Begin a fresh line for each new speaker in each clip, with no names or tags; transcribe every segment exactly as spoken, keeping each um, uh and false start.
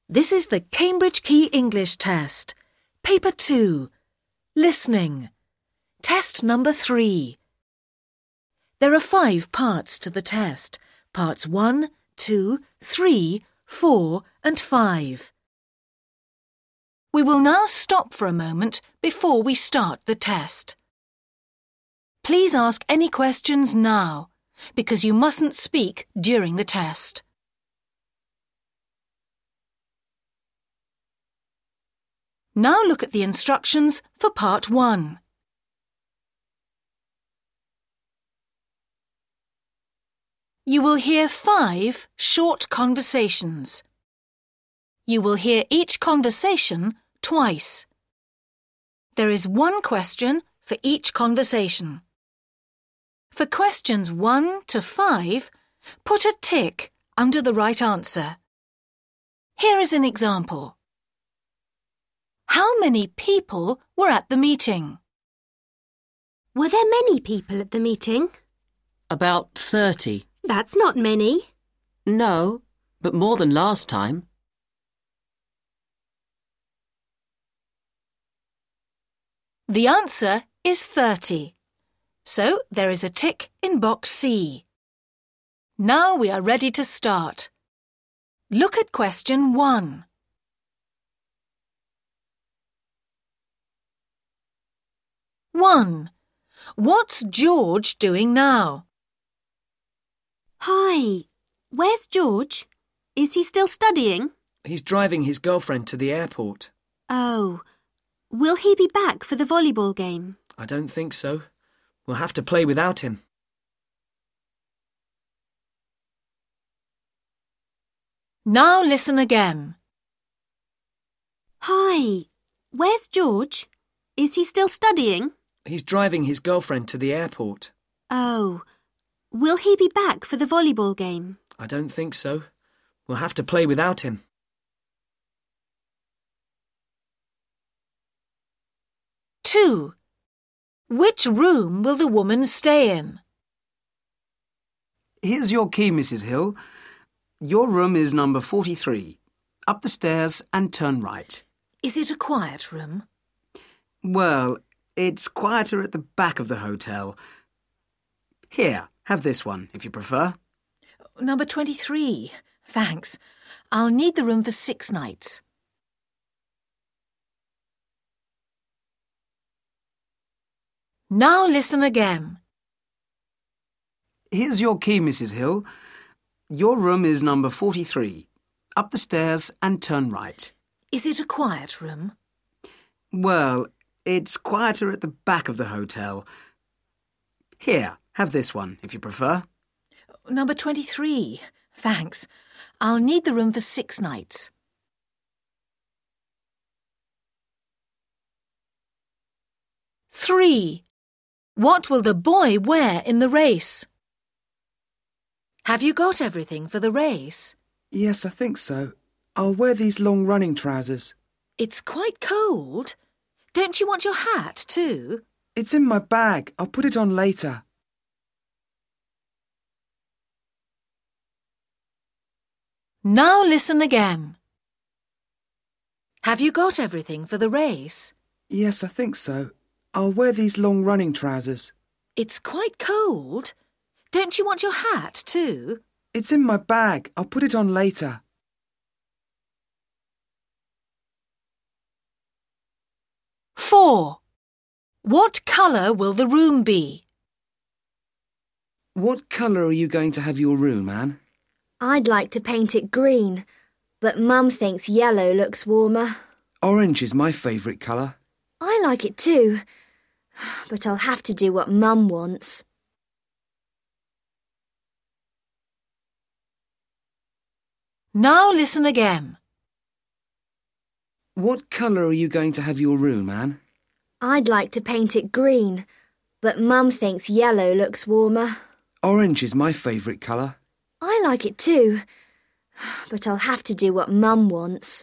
This is the Cambridge Key English test. Paper two. Listening. Test number three. There are five parts to the test. Parts one, two, three, four and five. We will now stop for a moment before we start the test. Please ask any questions now, because you mustn't speak during the test. Now look at the instructions for part one. You will hear five short conversations. You will hear each conversation twice. There is one question for each conversation. For questions one to five, put a tick under the right answer. Here is an example. How many people were at the meeting?
Were there many people at the meeting?
About thirty.
That's not many.
No, but more than last time.
The answer is thirty. So there is a tick in box C. Now we are ready to start. Look at question one. One. What's George doing now?
Hi, where's George? Is he still studying?
He's driving his girlfriend to the airport.
Oh, will he be back for the volleyball game?
I don't think so. We'll have to play without him.
Now listen again.
Hi, where's George? Is he still studying?
He's driving his girlfriend to the airport.
Oh, will he be back for the volleyball game?
I don't think so. We'll have to play without him.
Two. Which room will the woman stay in?
Here's your key, Missus Hill. Your room is number forty-three. Up the stairs and turn right.
Is it a quiet room?
Well, it's quieter at the back of the hotel. Here, have this one, if you prefer.
Number twenty-three. Thanks. I'll need the room for six nights. Now listen again.
Here's your key, Missus Hill. Your room is number forty-three. Up the stairs and turn right.
Is it a quiet room?
Well, it's quieter at the back of the hotel. Here, have this one, if you prefer.
Number twenty-three. Thanks. I'll need the room for six nights. Three. What will the boy wear in the race? Have you got everything for the race?
Yes, I think so. I'll wear these long running trousers.
It's quite cold. Don't you want your hat too?
It's in my bag. I'll put it on later.
Now listen again. Have you got everything for the race?
Yes, I think so. I'll wear these long running trousers.
It's quite cold. Don't you want your hat too?
It's in my bag. I'll put it on later.
Four. What colour will the room be?
What colour are you going to have your room, Anne?
I'd like to paint it green, but Mum thinks yellow looks warmer.
Orange is my favourite colour.
I like it too, but I'll have to do what Mum wants.
Now listen again.
What colour are you going to have your room, Anne?
I'd like to paint it green, but Mum thinks yellow looks warmer.
Orange is my favourite colour.
I like it too, but I'll have to do what Mum wants.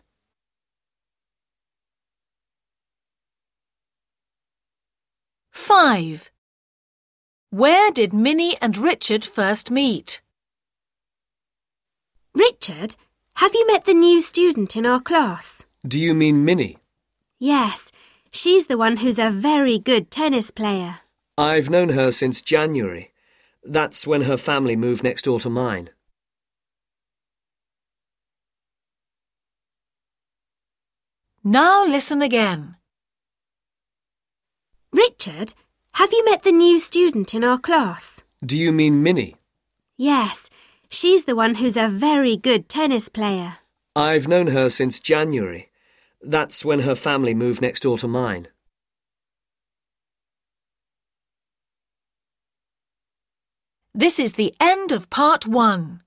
Five. Where did Minnie and Richard first meet?
Richard, have you met the new student in our class?
Do you mean Minnie?
Yes, she's the one who's a very good tennis player.
I've known her since January. That's when her family moved next door to mine.
Now listen again.
Richard, have you met the new student in our class?
Do you mean Minnie?
Yes, she's the one who's a very good tennis player.
I've known her since January. That's when her family moved next door to mine.
This is the end of part one.